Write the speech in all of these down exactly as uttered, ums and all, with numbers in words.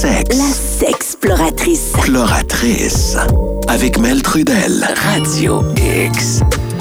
sexe. La sexploratrice. Exploratrice. Avec Mel Trudel. Radio X.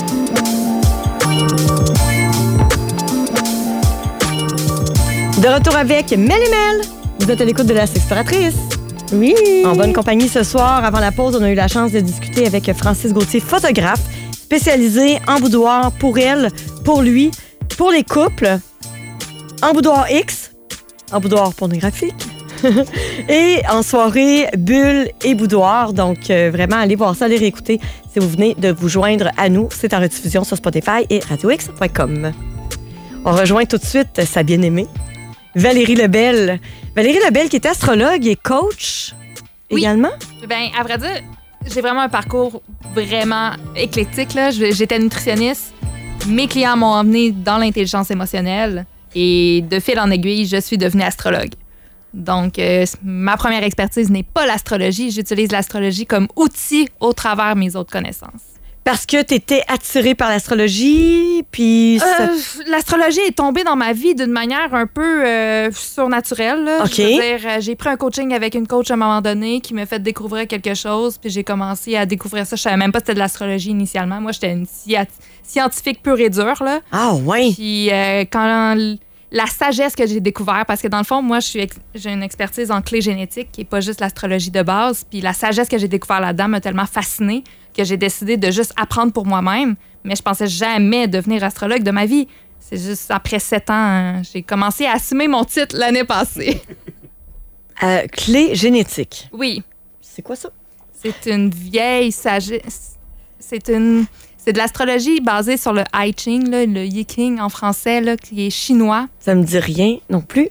De retour avec Mel et Mel. Vous êtes à l'écoute de la sexploratrice. Oui. En bonne compagnie ce soir, avant la pause, on a eu la chance de discuter avec Francis Gauthier, photographe, spécialisé en boudoir pour elle, pour lui, pour les couples, en boudoir X, en boudoir pornographique et en soirée bulle et boudoir. Donc, euh, vraiment, allez voir ça, allez réécouter si vous venez de vous joindre à nous. C'est en rediffusion sur Spotify et radio x point com. On rejoint tout de suite sa bien-aimée, Valérie Lebel. Valérie Lebel qui est astrologue et coach oui. également. Bien, à vrai dire, j'ai vraiment un parcours vraiment éclectique, là. J'étais nutritionniste. Mes clients m'ont emmené dans l'intelligence émotionnelle et de fil en aiguille, je suis devenue astrologue. Donc, euh, ma première expertise n'est pas l'astrologie. J'utilise l'astrologie comme outil au travers de mes autres connaissances. Parce que tu étais attirée par l'astrologie, puis... Ça... Euh, l'astrologie est tombée dans ma vie d'une manière un peu euh, surnaturelle. Là. OK. Je veux dire, euh, j'ai pris un coaching avec une coach à un moment donné qui m'a fait découvrir quelque chose, puis j'ai commencé à découvrir ça. Je savais même pas que c'était de l'astrologie initialement. Moi, j'étais une sci- scientifique pure et dure. Là. Ah, ouais. Puis euh, quand la sagesse que j'ai découvert, parce que dans le fond, moi, je suis ex- j'ai une expertise en clé génétique qui n'est pas juste l'astrologie de base, puis la sagesse que j'ai découvert là-dedans m'a tellement fascinée que j'ai décidé de juste apprendre pour moi-même. Mais je pensais jamais devenir astrologue de ma vie. C'est juste après sept ans, hein, j'ai commencé à assumer mon titre l'année passée. Euh, clé génétique. Oui. C'est quoi ça? C'est une vieille sagesse. C'est une... C'est de l'astrologie basée sur le I Ching, là, le Yi King en français, là, qui est chinois. Ça me dit rien non plus.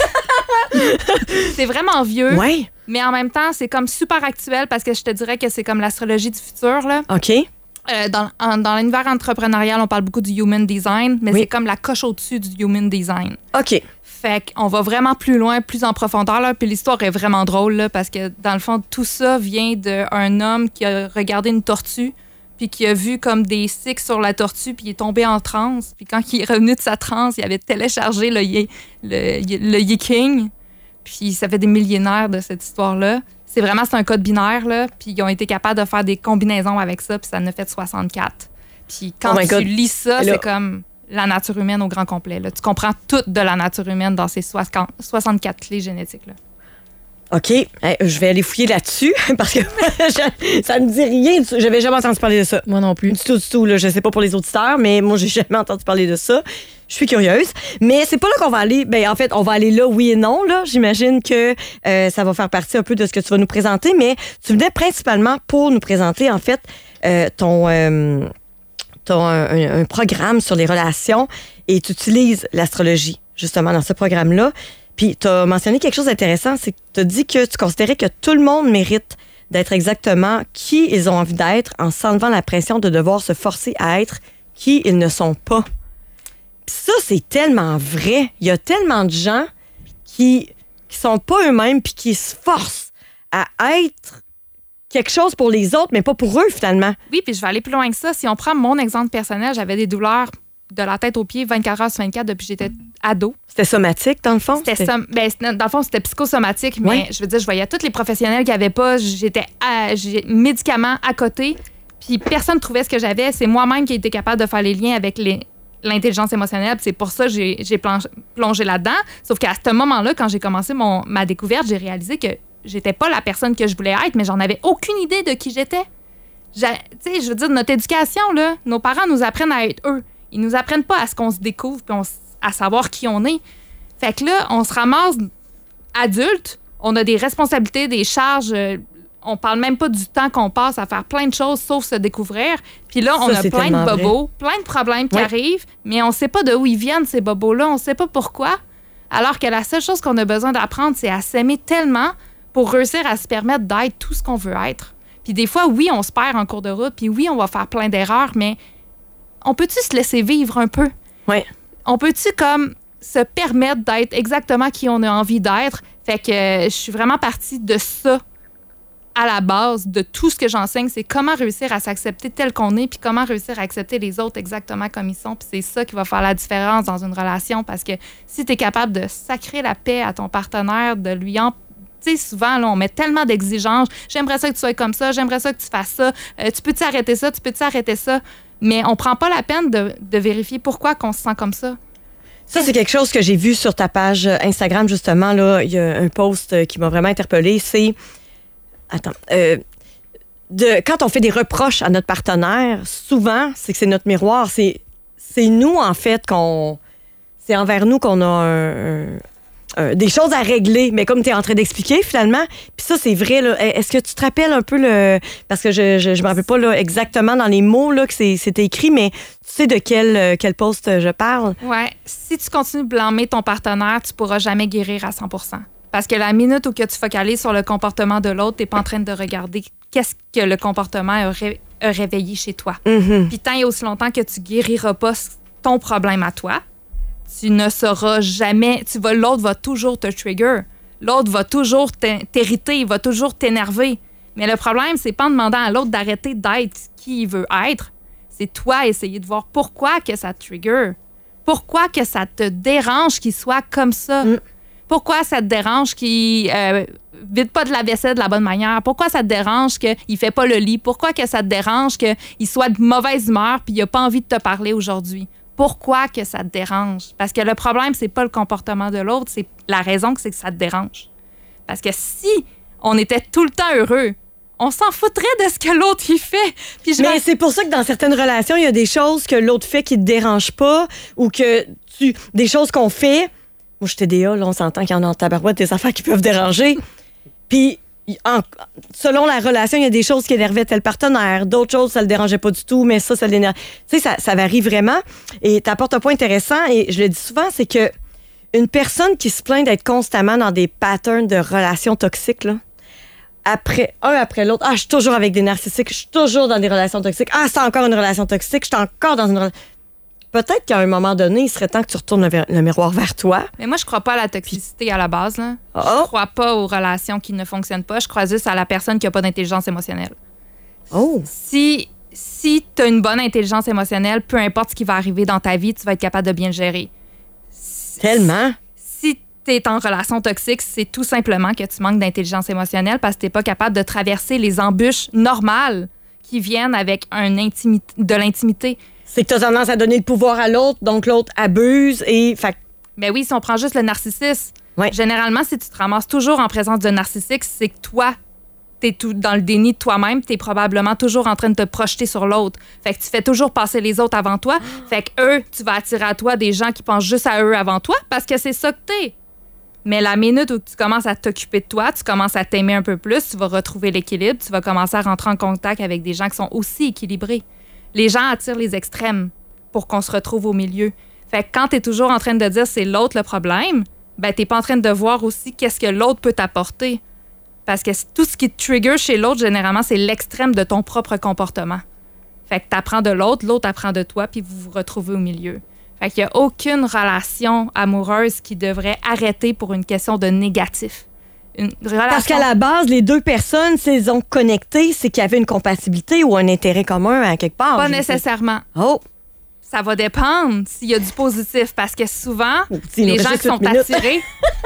C'est vraiment vieux. Ouais. Mais en même temps, c'est comme super actuel parce que je te dirais que c'est comme l'astrologie du futur, là. OK. Euh, dans, en, dans l'univers entrepreneurial, on parle beaucoup du human design, mais oui. c'est comme la coche au-dessus du human design. OK. Fait qu'on va vraiment plus loin, plus en profondeur, là. Puis l'histoire est vraiment drôle, là, parce que dans le fond, tout ça vient d'un homme qui a regardé une tortue, puis qui a vu comme des cycles sur la tortue, puis il est tombé en transe. Puis quand il est revenu de sa transe, il avait téléchargé le, le, le Yi King. Puis ça fait des millénaires de cette histoire-là. C'est vraiment, c'est un code binaire, là. Puis ils ont été capables de faire des combinaisons avec ça, puis ça en a fait soixante-quatre. Puis quand oh tu God. lis ça, là... c'est comme la nature humaine au grand complet, là. Tu comprends tout de la nature humaine dans ces soixante-quatre clés génétiques-là. OK. Hey, je vais aller fouiller là-dessus parce que ça ne me dit rien. J'avais jamais entendu parler de ça. Moi non plus. Du tout, du tout. Là. Je sais pas pour les auditeurs, mais moi, j'ai jamais entendu parler de ça. Je suis curieuse. Mais c'est pas là qu'on va aller. Ben, en fait, on va aller là, oui et non. Là. J'imagine que euh, ça va faire partie un peu de ce que tu vas nous présenter. Mais tu venais principalement pour nous présenter, en fait, euh, ton, euh, ton un, un programme sur les relations et tu utilises l'astrologie, justement, dans ce programme-là. Puis, tu as mentionné quelque chose d'intéressant, c'est que tu as dit que tu considérais que tout le monde mérite d'être exactement qui ils ont envie d'être en s'enlevant la pression de devoir se forcer à être qui ils ne sont pas. Puis ça, c'est tellement vrai. Il y a tellement de gens qui qui sont pas eux-mêmes puis qui se forcent à être quelque chose pour les autres, mais pas pour eux, finalement. Oui, puis je vais aller plus loin que ça. Si on prend mon exemple personnel, j'avais des douleurs de la tête aux pieds vingt-quatre heures sur vingt-quatre depuis que j'étais ado. C'était somatique, dans le fond? C'était som- ben, dans le fond, c'était psychosomatique, mais ouais. je veux dire, je voyais tous les professionnels qui n'avaient pas. J'étais à, j'ai médicaments à côté, puis personne ne trouvait ce que j'avais. C'est moi-même qui ai été capable de faire les liens avec les, l'intelligence émotionnelle. C'est pour ça que j'ai, j'ai plongé là-dedans. Sauf qu'à ce moment-là, quand j'ai commencé mon, ma découverte, j'ai réalisé que j'étais pas la personne que je voulais être, mais j'en avais aucune idée de qui j'étais. Tu sais, je veux dire, notre éducation, là, nos parents nous apprennent à être eux. Ils nous apprennent pas à ce qu'on se découvre puis on, à savoir qui on est. Fait que là, on se ramasse adulte, on a des responsabilités, des charges. Euh, on parle même pas du temps qu'on passe à faire plein de choses sauf se découvrir. Puis là, on Ça, a plein de bobos, vrai. plein de problèmes qui ouais. arrivent, mais on sait pas de où ils viennent, ces bobos-là. On sait pas pourquoi. Alors que la seule chose qu'on a besoin d'apprendre, c'est à s'aimer tellement pour réussir à se permettre d'être tout ce qu'on veut être. Puis des fois, oui, on se perd en cours de route, puis oui, on va faire plein d'erreurs, mais on peut-tu se laisser vivre un peu? Oui. On peut-tu comme se permettre d'être exactement qui on a envie d'être? Fait que euh, je suis vraiment partie de ça à la base de tout ce que j'enseigne. C'est comment réussir à s'accepter tel qu'on est puis comment réussir à accepter les autres exactement comme ils sont. Puis c'est ça qui va faire la différence dans une relation parce que si tu es capable de sacrer la paix à ton partenaire, de lui en, sais, souvent, là, on met tellement d'exigences. J'aimerais ça que tu sois comme ça, j'aimerais ça que tu fasses ça. Euh, tu peux-tu arrêter ça, tu peux-tu arrêter ça? Mais on prend pas la peine de, de vérifier pourquoi qu'on se sent comme ça. Ça, c'est quelque chose que j'ai vu sur ta page Instagram, justement. Là, il y a un post qui m'a vraiment interpellée. C'est... Attends. Euh, de, quand on fait des reproches à notre partenaire, souvent, c'est que c'est notre miroir. C'est, c'est nous, en fait, qu'on... C'est envers nous qu'on a un, un, un, des choses à régler. Mais comme tu es en train d'expliquer, finalement, puis ça, c'est vrai. Là, est-ce que tu te rappelles un peu le... Parce que je je, je me rappelle pas là, exactement dans les mots là, que c'est, c'était écrit, mais tu sais de quel, quel post je parle? Ouais. Si tu continues de blâmer ton partenaire, tu pourras jamais guérir à cent pour cent. Parce que la minute où que tu focalises sur le comportement de l'autre, tu n'es pas en train de regarder qu'est-ce que le comportement a, ré- a réveillé chez toi. Mm-hmm. Puis tant et aussi longtemps que tu guériras pas ton problème à toi, tu ne sauras jamais... Tu vas, l'autre va toujours te trigger. L'autre va toujours t'irriter, il va toujours t'énerver. Mais le problème, c'est pas en demandant à l'autre d'arrêter d'être qui il veut être. C'est toi essayer de voir pourquoi que ça te trigger. Pourquoi que ça te dérange qu'il soit comme ça. Mm. Pourquoi ça te dérange qu'il euh, vide pas de la vaisselle de la bonne manière? Pourquoi ça te dérange qu'il fait pas le lit? Pourquoi que ça te dérange qu'il soit de mauvaise humeur puis il a pas envie de te parler aujourd'hui? Pourquoi que ça te dérange? Parce que le problème, c'est pas le comportement de l'autre, c'est la raison que c'est que ça te dérange. Parce que si on était tout le temps heureux, on s'en foutrait de ce que l'autre y fait. Puis je Mais vais... c'est pour ça que dans certaines relations, il y a des choses que l'autre fait qui te dérangent pas ou que tu des choses qu'on fait. Moi, je suis T D A, là, on s'entend qu'il y en a en tabarouette des affaires qui peuvent déranger. Puis, en, selon la relation, il y a des choses qui énervaient tel partenaire. D'autres choses, ça le dérangeait pas du tout, mais ça, ça l'énerve. Tu sais, ça, ça varie vraiment. Et tu apportes un point intéressant, et je le dis souvent, c'est que une personne qui se plaint d'être constamment dans des patterns de relations toxiques, là, après, un après l'autre, ah, je suis toujours avec des narcissiques, je suis toujours dans des relations toxiques. Ah, c'est encore une relation toxique, je suis encore dans une relation... Peut-être qu'à un moment donné, il serait temps que tu retournes le, le miroir vers toi. Mais moi, je crois pas à la toxicité à la base. Là. Oh. Je crois pas aux relations qui ne fonctionnent pas. Je crois juste à la personne qui a pas d'intelligence émotionnelle. Oh. Si, si tu as une bonne intelligence émotionnelle, peu importe ce qui va arriver dans ta vie, tu vas être capable de bien le gérer. Tellement. Si tu es en relation toxique, c'est tout simplement que tu manques d'intelligence émotionnelle parce que tu n'es pas capable de traverser les embûches normales qui viennent avec un intimi- de l'intimité. C'est que tu as tendance à donner le pouvoir à l'autre, donc l'autre abuse et... Fait... Ben oui, si on prend juste le narcissisme, ouais. Généralement, si tu te ramasses toujours en présence de narcissique, c'est que toi, tu es tout dans le déni de toi-même, tu es probablement toujours en train de te projeter sur l'autre. Fait que tu fais toujours passer les autres avant toi. Fait que eux, tu vas attirer à toi des gens qui pensent juste à eux avant toi parce que c'est ça que t'es. Mais la minute où tu commences à t'occuper de toi, tu commences à t'aimer un peu plus, tu vas retrouver l'équilibre, tu vas commencer à rentrer en contact avec des gens qui sont aussi équilibrés. Les gens attirent les extrêmes pour qu'on se retrouve au milieu. Fait que quand tu es toujours en train de dire c'est l'autre le problème, ben t'es pas en train de voir aussi qu'est-ce que l'autre peut t'apporter. Parce que tout ce qui te trigger chez l'autre, généralement, c'est l'extrême de ton propre comportement. Fait que t'apprends de l'autre, l'autre apprend de toi, puis vous vous retrouvez au milieu. Fait qu'il y a aucune relation amoureuse qui devrait arrêter pour une question de négatif. Une relation... Parce qu'à la base, les deux personnes, s'ils ont connecté, c'est qu'il y avait une compatibilité ou un intérêt commun à quelque part. Pas nécessairement. Oh! Ça va dépendre s'il y a du positif, parce que souvent, oh, les gens qui sont attirés,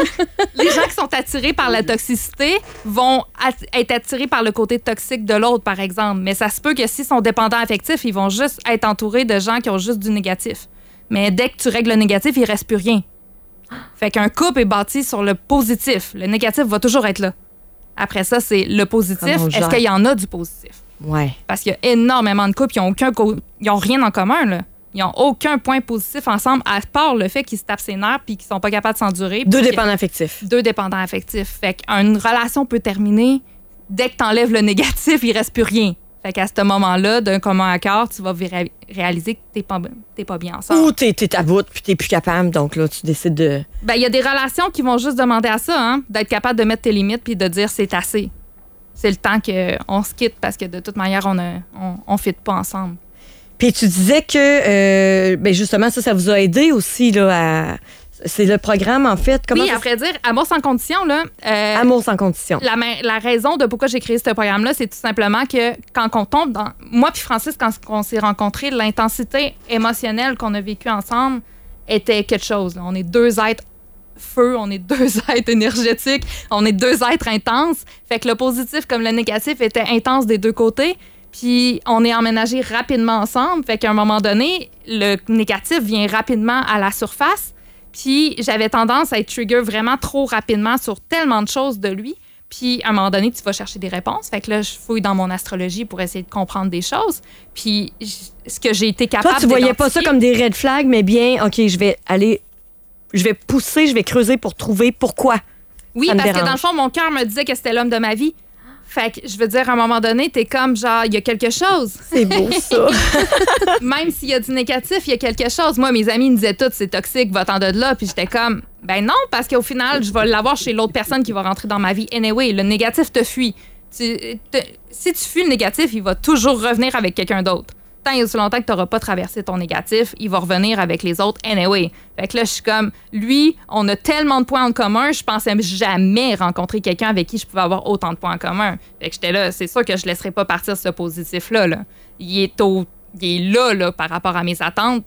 les gens qui sont attirés par la toxicité vont at- être attirés par le côté toxique de l'autre, par exemple. Mais ça se peut que s'ils sont dépendants affectifs, ils vont juste être entourés de gens qui ont juste du négatif. Mais dès que tu règles le négatif, il reste plus rien. Fait qu'un couple est bâti sur le positif. Le négatif va toujours être là. Après ça, c'est le positif. Est-ce qu'il y en a du positif? Ouais. Parce qu'il y a énormément de couples qui n'ont aucun co- ils ont rien en commun, là. Ils n'ont aucun point positif ensemble, à part le fait qu'ils se tapent ses nerfs puis qu'ils sont pas capables de s'endurer. Deux dépendants affectifs. Deux dépendants affectifs. Fait qu'une relation peut terminer. Dès que tu enlèves le négatif, il reste plus rien. Fait qu'à ce moment-là, d'un commun accord, tu vas ré- réaliser que t'es pas, t'es pas bien ensemble. Ou t'es, t'es à bout puis t'es plus capable, donc là, tu décides de... Ben, il y a des relations qui vont juste demander à ça, hein, d'être capable de mettre tes limites puis de dire c'est assez. C'est le temps qu'on se quitte parce que de toute manière, on ne on, on fit pas ensemble. Puis tu disais que, euh, ben justement, ça, ça vous a aidé aussi, là, à... C'est le programme, en fait. Comment oui, ça... à vrai dire, Amour sans condition, là... Euh, Amour sans condition. La, la raison de pourquoi j'ai créé ce programme-là, c'est tout simplement que quand on tombe dans... Moi puis Francis, quand on s'est rencontrés, l'intensité émotionnelle qu'on a vécue ensemble était quelque chose. Là. On est deux êtres feu, on est deux êtres énergétiques, on est deux êtres intenses. Fait que le positif comme le négatif était intense des deux côtés. Puis on est emménagés rapidement ensemble. Fait qu'à un moment donné, le négatif vient rapidement à la surface. Puis j'avais tendance à être trigger vraiment trop rapidement sur tellement de choses de lui. Puis à un moment donné, tu vas chercher des réponses. Fait que là, je fouille dans mon astrologie pour essayer de comprendre des choses. Puis ce que j'ai été capable de Toi, tu voyais pas ça comme des red flags, mais bien, OK, je vais aller, je vais pousser, je vais creuser pour trouver pourquoi. Oui, parce que dans le fond, mon cœur me disait que c'était l'homme de ma vie. Fait que je veux dire, à un moment donné, t'es comme genre, il y a quelque chose. C'est beau, ça. Même s'il y a du négatif, il y a quelque chose. Moi, mes amis me disaient tout, c'est toxique, va-t'en de là. Puis j'étais comme, ben non, parce qu'au final, je vais l'avoir chez l'autre personne qui va rentrer dans ma vie. Anyway, le négatif te fuit. Tu, te, si tu fuis le négatif, il va toujours revenir avec quelqu'un d'autre. Tant et aussi longtemps que tu n'auras pas traversé ton négatif, il va revenir avec les autres anyway. Fait que là, je suis comme, lui, on a tellement de points en commun, je pensais jamais rencontrer quelqu'un avec qui je pouvais avoir autant de points en commun. Fait que j'étais là, c'est sûr que je laisserai pas partir ce positif-là. Là. Il est au, il est là, là, par rapport à mes attentes.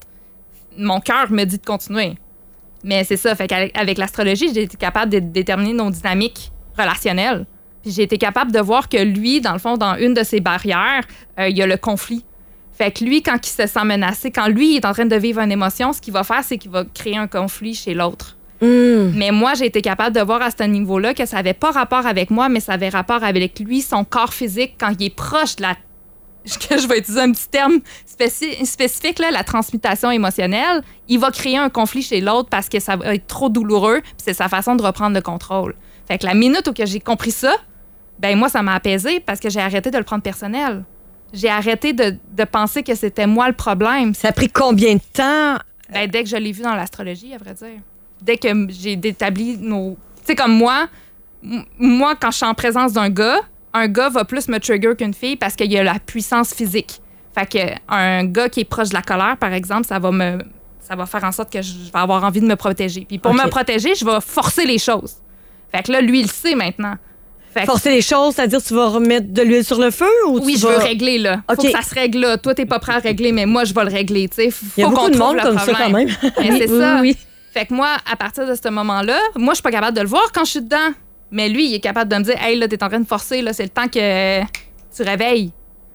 Mon cœur me dit de continuer. Mais c'est ça, fait qu'avec avec l'astrologie, j'ai été capable de déterminer nos dynamiques relationnelles. Puis j'ai été capable de voir que lui, dans le fond, dans une de ses barrières, euh, il y a le conflit. Fait que lui, quand il se sent menacé, quand lui il est en train de vivre une émotion, ce qu'il va faire, c'est qu'il va créer un conflit chez l'autre. Mm. Mais moi, j'ai été capable de voir à ce niveau-là que ça n'avait pas rapport avec moi, mais ça avait rapport avec lui, son corps physique, quand il est proche de la... que je vais utiliser un petit terme spéci- spécifique, là, la transmutation émotionnelle, il va créer un conflit chez l'autre parce que ça va être trop douloureux, puis c'est sa façon de reprendre le contrôle. Fait que la minute où que j'ai compris ça, ben moi, ça m'a apaisé parce que j'ai arrêté de le prendre personnel. J'ai arrêté de, de penser que c'était moi le problème. Ça a pris combien de temps? Ben, dès que je l'ai vu dans l'astrologie, à vrai dire. Dès que j'ai établi nos... Tu sais, comme moi, m- moi, quand je suis en présence d'un gars, un gars va plus me trigger qu'une fille parce qu'il y a la puissance physique. Fait qu'un gars qui est proche de la colère, par exemple, ça va me... ça va faire en sorte que je vais avoir envie de me protéger. Puis pour okay. me protéger, je vais forcer les choses. Fait que là, lui, il le sait maintenant. Fait Forcer les choses, c'est-à-dire tu vas remettre de l'huile sur le feu ou oui, tu je vas... veux régler, là. Faut okay. que ça se règle, là. Toi, t'es pas prêt à régler, mais moi, je vais le régler, tu sais. Faut Il y a beaucoup qu'on de trouve monde le comme problème. ça, quand même. Mais c'est oui, ça. Oui. Fait que moi, à partir de ce moment-là, moi, je suis pas capable de le voir quand je suis dedans. Mais lui, il est capable de me dire, hey, là, t'es en train de forcer, là, c'est le temps que tu réveilles.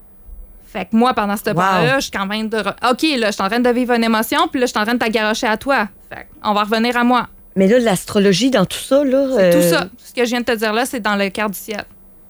Fait que moi, pendant ce wow. temps-là, je suis en train de. OK, là, je suis en train de vivre une émotion, puis là, je suis en train de t'agarocher à toi. Fait on va revenir à moi. Mais là, l'astrologie, dans tout ça, là. C'est euh... tout ça. Ce que je viens de te dire là, c'est dans le quart du ciel.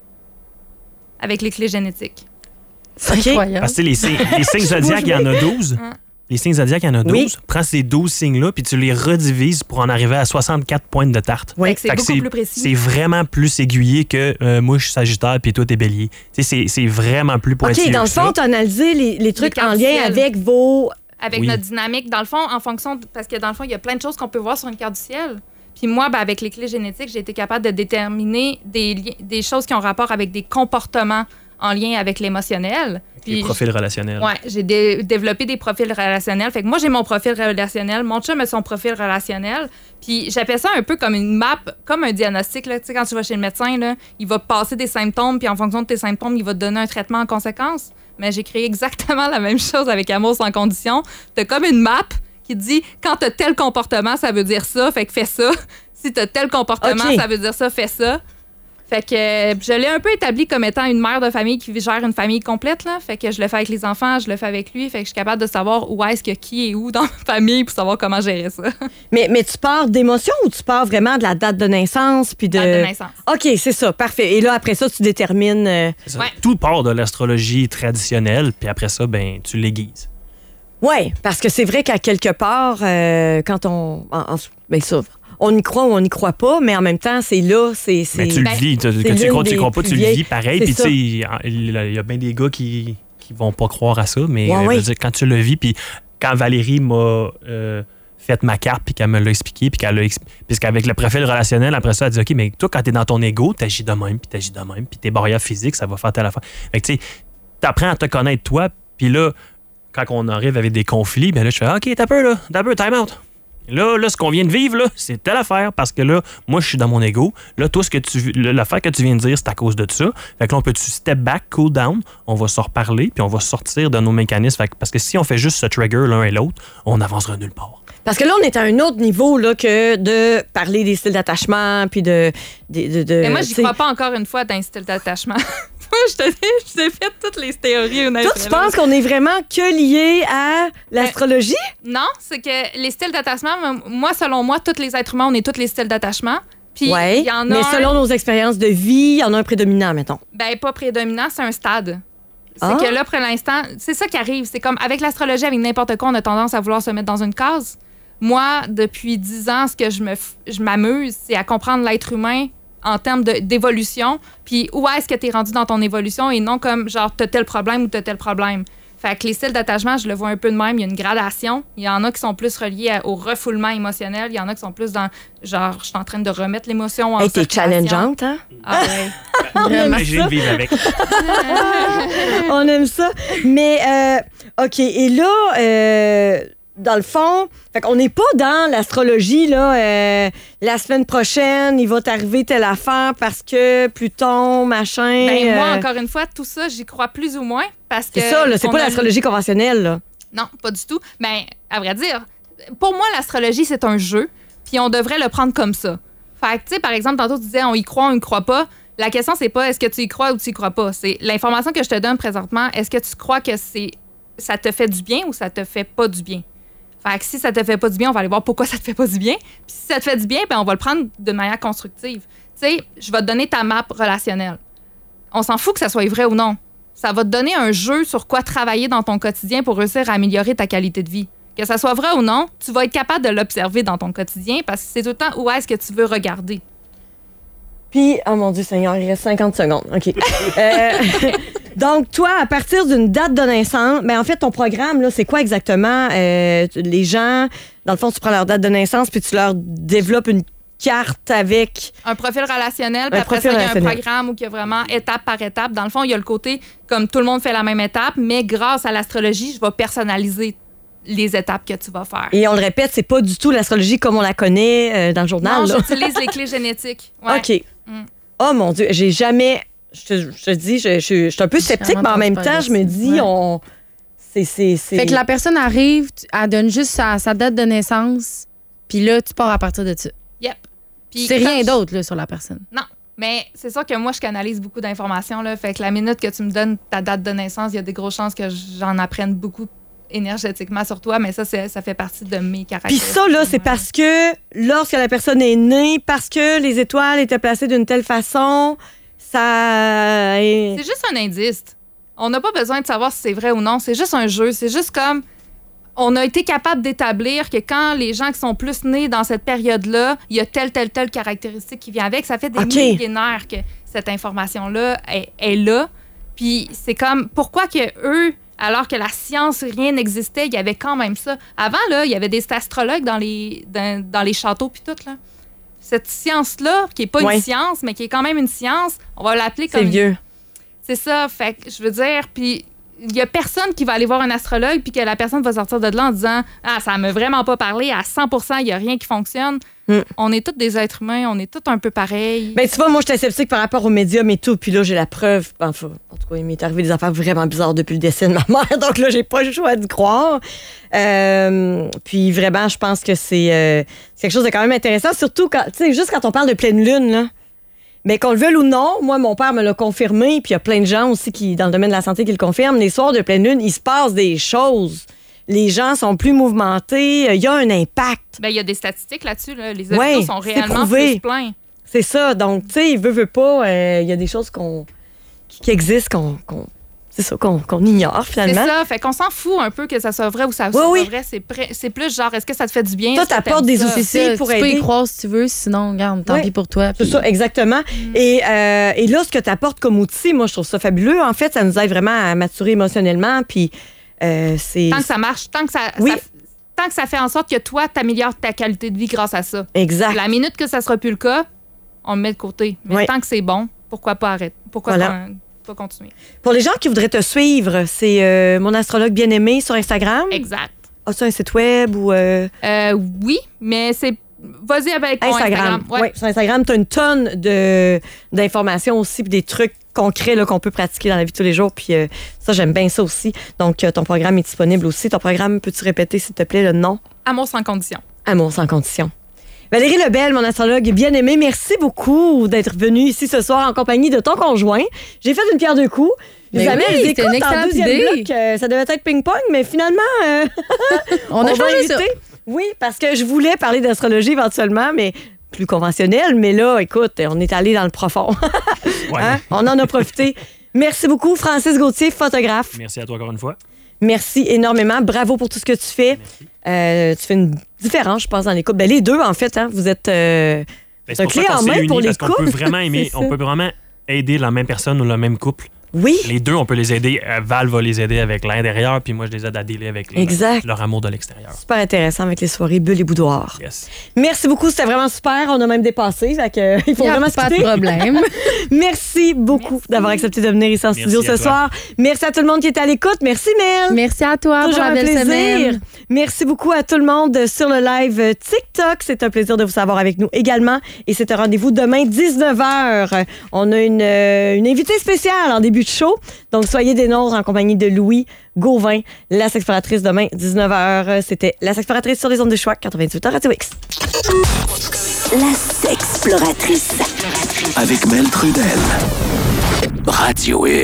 Avec les clés génétiques. C'est okay. incroyable. Parce que les, les signes zodiaques, il y en a douze. Hein? Les signes zodiaques, il y en a douze. Oui. Prends ces douze signes-là, puis tu les redivises pour en arriver à soixante-quatre pointes de tarte. Oui, c'est beaucoup c'est, plus précis. C'est vraiment plus aiguillé que euh, moi, je suis Sagittaire, puis toi, t'es Bélier. C'est, c'est vraiment plus pointilleux. OK, dans le fond, tu as analysé les, les trucs les en lien avec vos... Avec oui. notre dynamique. Dans le fond, en fonction... De, parce que dans le fond, il y a plein de choses qu'on peut voir sur une carte du ciel. Puis moi, ben, avec les clés génétiques, j'ai été capable de déterminer des, des choses qui ont rapport avec des comportements en lien avec l'émotionnel. Puis, les profils relationnels. Oui, j'ai dé- développé des profils relationnels. Fait que moi, j'ai mon profil relationnel, mon chum a son profil relationnel. Puis j'appelle ça un peu comme une map, comme un diagnostic. Là. Tu sais, quand tu vas chez le médecin, là, il va passer des symptômes, puis en fonction de tes symptômes, il va te donner un traitement en conséquence. Mais j'ai créé exactement la même chose avec Amour sans condition. T'as comme une map qui te dit, quand t'as tel comportement, ça veut dire ça, fait que fais ça. Si t'as tel comportement, okay. ça veut dire ça, fais ça. Fait que euh, je l'ai un peu établi comme étant une mère de famille qui gère une famille complète, là. Fait que je le fais avec les enfants, je le fais avec lui. Fait que je suis capable de savoir où est-ce que qui est où dans ma famille pour savoir comment gérer ça. Mais, mais tu pars d'émotion ou tu pars vraiment de la date de naissance? Puis de... Date de naissance. OK, c'est ça, parfait. Et là, après ça, tu détermines... Euh... Ça. Ouais. Tout part de l'astrologie traditionnelle, puis après ça, ben tu l'aiguises. Oui, parce que c'est vrai qu'à quelque part, euh, quand on... En, en, ben ça... On y croit ou on n'y croit pas, mais en même temps, c'est là, c'est... c'est mais tu le vis. Tu, que tu crois ou tu ne crois pas, tu le vis pareil. Puis tu sais, il y a bien des gars qui ne vont pas croire à ça, mais ouais, ouais. Dire, quand tu le vis, puis quand Valérie m'a euh, fait ma carte, puis qu'elle me l'a expliqué, puis qu'elle a expli- puisqu'avec le profil relationnel, après ça, elle dit, OK, mais toi, quand tu es dans ton ego, tu agis de même, puis tu agis de même, puis tes barrières physiques, ça va faire telle affaire. Fait que tu sais, tu apprends à te connaître toi, puis là, quand on arrive avec des conflits, ben là, je fais, OK, t'as peu, là, t'as peu, time out. Là, là, ce qu'on vient de vivre, là, c'est telle affaire parce que là, moi, je suis dans mon ego. Là, toi, ce que tu, l'affaire que tu viens de dire, c'est à cause de ça. Fait que là, on peut-tu step back, cool down, on va se reparler, puis on va sortir de nos mécanismes. Fait que, parce que si on fait juste ce trigger l'un et l'autre, on n'avancera nulle part. Parce que là, on est à un autre niveau là, que de parler des styles d'attachement, puis de... de, de, de Mais moi, j'y crois pas encore une fois d'un style d'attachement. Moi, je te dis, je t'ai fait toutes les théories. Toi, tu penses qu'on est vraiment que lié à l'astrologie? Euh, non, c'est que les styles d'attachement, moi, selon moi, tous les êtres humains, on est tous les styles d'attachement. Puis, ouais, y en a mais un... selon nos expériences de vie, il y en a un prédominant, mettons. Ben, pas prédominant, c'est un stade. C'est ah. que là, pour l'instant, c'est ça qui arrive. C'est comme avec l'astrologie, avec n'importe quoi, on a tendance à vouloir se mettre dans une case. Moi, depuis dix ans, ce que je, me f... je m'amuse, c'est à comprendre l'être humain en termes de, d'évolution, puis où est-ce que tu es rendu dans ton évolution et non comme genre t'as tel problème ou t'as tel problème. Fait que les styles d'attachement, je le vois un peu de même. Il y a une gradation. Il y en a qui sont plus reliés à, au refoulement émotionnel. Il y en a qui sont plus dans genre je suis en train de remettre l'émotion en hey, t'es challengeante, hein? Ah ouais. Imagine de vivre avec. On aime ça. Mais, euh, OK, et là... Euh, dans le fond, fait qu'on n'est pas dans l'astrologie, là. Euh, la semaine prochaine, il va t'arriver telle affaire parce que Pluton, machin. Ben, euh... moi, encore une fois, tout ça, j'y crois plus ou moins. Parce que c'est ça, là. C'est pas a... l'astrologie conventionnelle, là. Non, pas du tout. Ben, à vrai dire, pour moi, l'astrologie, c'est un jeu. Puis on devrait le prendre comme ça. Fait que, tu sais, par exemple, tantôt, tu disais, on y croit, on y croit pas. La question, c'est pas est-ce que tu y crois ou tu y crois pas. C'est l'information que je te donne présentement. Est-ce que tu crois que c'est ça te fait du bien ou ça te fait pas du bien? Fait que si ça te fait pas du bien, on va aller voir pourquoi ça te fait pas du bien. Puis si ça te fait du bien, ben on va le prendre de manière constructive. Tu sais, je vais te donner ta map relationnelle. On s'en fout que ça soit vrai ou non. Ça va te donner un jeu sur quoi travailler dans ton quotidien pour réussir à améliorer ta qualité de vie. Que ça soit vrai ou non, tu vas être capable de l'observer dans ton quotidien parce que c'est tout le temps où est-ce que tu veux regarder. Puis, oh mon Dieu Seigneur, il reste cinquante secondes. OK. euh, donc, toi, à partir d'une date de naissance, ben, en fait, ton programme, là, c'est quoi exactement? Euh, les gens, dans le fond, tu prends leur date de naissance puis tu leur développes une carte avec... Un profil relationnel, puis après ça, il y a un programme où il y a vraiment étape par étape. Dans le fond, il y a le côté, comme tout le monde fait la même étape, mais grâce à l'astrologie, je vais personnaliser les étapes que tu vas faire. Et on le répète, c'est pas du tout l'astrologie comme on la connaît euh, dans le journal. Non, là. j'utilise les clés génétiques. Ouais. OK. Mm. Oh mon Dieu, j'ai jamais... Je te, je te dis, je, je, je suis un peu sceptique, mais en même temps, je me dis, ouais. on... C'est, c'est, c'est... Fait que la personne arrive, elle donne juste sa, sa date de naissance, puis là, tu pars à partir de ça. Yep. Puis c'est rien je... d'autre là, sur la personne. Non. Mais c'est sûr que moi, je canalise beaucoup d'informations. Là, fait que la minute que tu me donnes ta date de naissance, il y a des grosses chances que j'en apprenne beaucoup énergétiquement sur toi, mais ça, c'est, ça fait partie de mes caractéristiques. Puis ça, là, c'est parce que lorsque la personne est née, parce que les étoiles étaient placées d'une telle façon, ça... Est... C'est juste un indice. On n'a pas besoin de savoir si c'est vrai ou non. C'est juste un jeu. C'est juste comme... On a été capable d'établir que quand les gens qui sont plus nés dans cette période-là, il y a telle, telle, telle caractéristique qui vient avec. Ça fait des okay. millénaires que cette information-là est, est là. Puis c'est comme... Pourquoi que eux... Alors que la science, rien n'existait, il y avait quand même ça. Avant, là, il y avait des astrologues dans les, dans, dans les châteaux puis tout, là. Cette science-là, qui n'est pas ouais. une science, mais qui est quand même une science, on va l'appeler comme... C'est vieux. Une... C'est ça, fait que je veux dire, puis il n'y a personne qui va aller voir un astrologue puis que la personne va sortir de là en disant « Ah, ça ne m'a vraiment pas parlé, à cent pour cent, il n'y a rien qui fonctionne. Mm. » On est tous des êtres humains, on est tous un peu pareils. Ben, tu vois, moi, j'étais sceptique par rapport aux médiums et tout, puis là, j'ai la preuve. Enfin, en tout cas, il m'est arrivé des affaires vraiment bizarres depuis le décès de ma mère, donc là, j'ai pas le choix d'y croire. Euh, puis vraiment, je pense que c'est, euh, c'est quelque chose de quand même intéressant, surtout quand, tu sais, juste quand on parle de pleine lune, là. Mais qu'on le veuille ou non, moi, mon père me l'a confirmé, puis il y a plein de gens aussi qui, dans le domaine de la santé qui le confirment. Les soirs de pleine lune, il se passe des choses. Les gens sont plus mouvementés. Il y a un impact. Bien, il y a des statistiques là-dessus. Là. Les hôpitaux ouais, sont réellement plus pleins. C'est ça. Donc, tu sais, il veut, veut pas. Euh, il y a des choses qu'on, qui, qui existent qu'on... qu'on c'est ça, qu'on, qu'on ignore, finalement. C'est ça. Fait qu'on s'en fout un peu que ça soit vrai ou ça oui, soit oui. pas vrai. C'est, pré- c'est plus genre, est-ce que ça te fait du bien? Toi, t'apportes des outils pour tu aider. Tu peux y croire si tu veux, sinon, regarde, tant ouais. pis pour toi. Puis... C'est ça, exactement. Mm. Et, euh, et là, ce que t'apportes comme outil, moi, je trouve ça fabuleux. En fait, ça nous aide vraiment à maturer émotionnellement. Puis, euh, c'est... Tant que ça marche, tant que ça... Oui. ça... Tant que ça fait en sorte que toi, t'améliores ta qualité de vie grâce à ça. Exact. La minute que ça sera plus le cas, on le met de côté. Mais oui. tant que c'est bon, pourquoi pas arrêter? Pourquoi voilà. pas... pas continuer. Pour les gens qui voudraient te suivre, c'est euh, mon astrologue bien-aimé sur Instagram. Exact. As-tu un site web ou... Euh... Euh, oui, mais c'est... Vas-y avec mon Instagram. Instagram. Ouais. Ouais, sur Instagram, tu as une tonne de, d'informations aussi, puis des trucs concrets là, qu'on peut pratiquer dans la vie de tous les jours. Puis euh, ça, j'aime bien ça aussi. Donc, euh, ton programme est disponible aussi. Ton programme, peux-tu répéter, s'il te plaît, le nom? Amour sans condition. Amour sans condition. Valérie Lebel, mon astrologue bien aimée, merci beaucoup d'être venue ici ce soir en compagnie de ton conjoint. J'ai fait une pierre deux coups. Mais Jamais, oui, je c'était une écoute en excellente deuxième idée. bloc. euh, ça devait être ping-pong, mais finalement, euh, On a va changé ça. éviter. Oui, parce que je voulais parler d'astrologie éventuellement, mais plus conventionnelle. Mais là, écoute, on est allé dans le profond. Ouais. Hein? On en a profité. Merci beaucoup, Francis Gauthier, photographe. Merci à toi encore une fois. Merci énormément. Bravo pour tout ce que tu fais. Euh, tu fais une différence, je pense, dans les couples. Ben, les deux, en fait, hein, vous êtes euh, Ben, c'est un pour ça clé qu'on en s'est main unis, pour les parce qu'on couples. peut vraiment aimer, C'est on ça. peut vraiment aider la même personne ou le même couple. Oui. Les deux, on peut les aider. Euh, Val va les aider avec l'intérieur, puis moi, je les aide à dealer avec le- Exact. leur amour de l'extérieur. Super intéressant avec les soirées bulles et boudoirs. Yes. Merci beaucoup, c'était vraiment super. On a même dépassé, fait que, euh, il faut Il y a vraiment pas se de quitter. problème. Merci beaucoup Merci. d'avoir accepté de venir ici en Merci studio à ce toi. soir. Merci à tout le monde qui était à l'écoute. Merci, Mel. Merci à toi Toujours pour la un belle plaisir. semaine. Merci beaucoup à tout le monde sur le live TikTok. C'est un plaisir de vous savoir avec nous également. Et c'est un rendez-vous demain, dix-neuf heures. On a une, euh, une invitée spéciale en début de show. Donc, soyez des nôtres en compagnie de Louis Gauvin, la sexploratrice demain, dix-neuf heures. C'était la sexploratrice sur les ondes de choix, quatre-vingt-dix-huit heures Radio X. La sexploratrice. Avec Mel Trudel. Radio X.